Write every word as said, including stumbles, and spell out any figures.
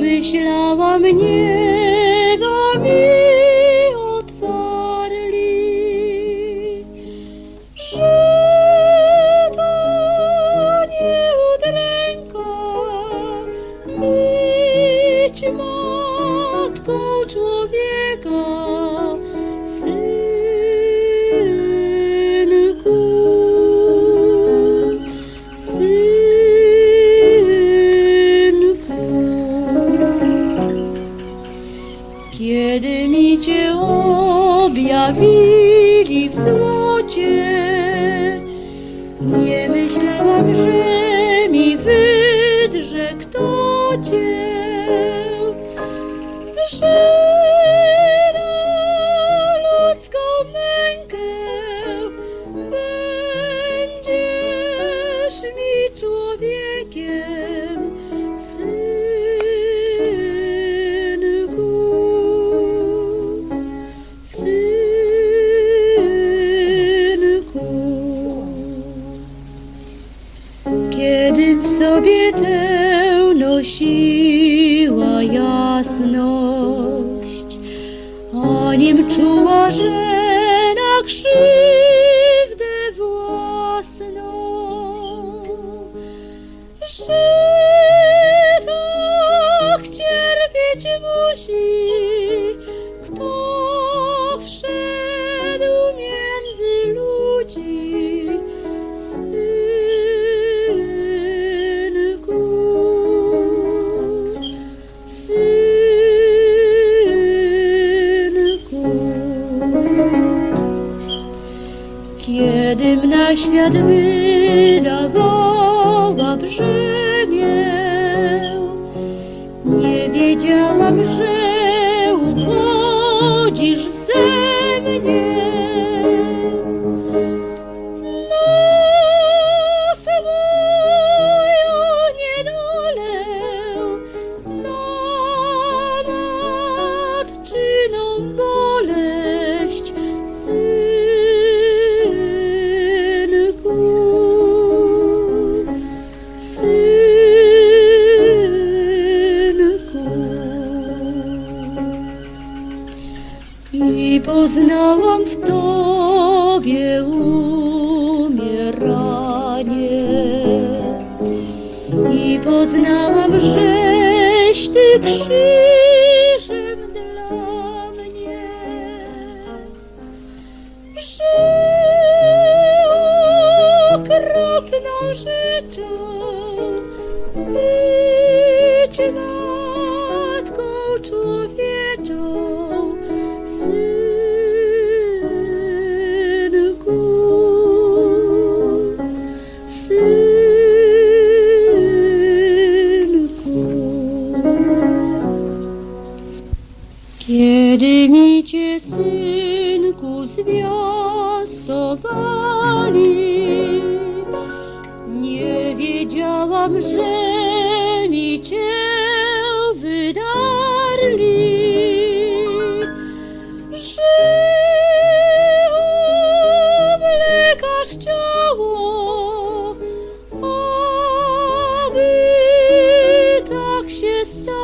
myślałam, nieba mi otwarli, że to nie udręka być matką człowieka, synku, synku. Kiedy mi Cię objawili w złocie, nie myślałam, że mi wydrze kto Cię, że na ludzką mękę będziesz mi człowiekiem, synku, synku. Kiedym w sobie tę nosiła jasność, a nim czuła, że na krzywdę własną, że tak cierpieć musi, kto wszedł między ludzi, synku, synku. Kiedym na świat wydawała brzemię, nie wiedziałam, że uchodzisz ze mnie. Na swoją niedolę, na matczyną boleść, synku, synku. I poznałam w Tobie umieranie, i poznałam, żeś Ty krzyżem dla mnie, że okropną rzeczą być matką człowieczą, synku, synku. Kiedy mi Cię, synku, zwiastowali, nie wiedziałam, że mi Cię wydarli, że oblekasz ciało, aby tak się stało.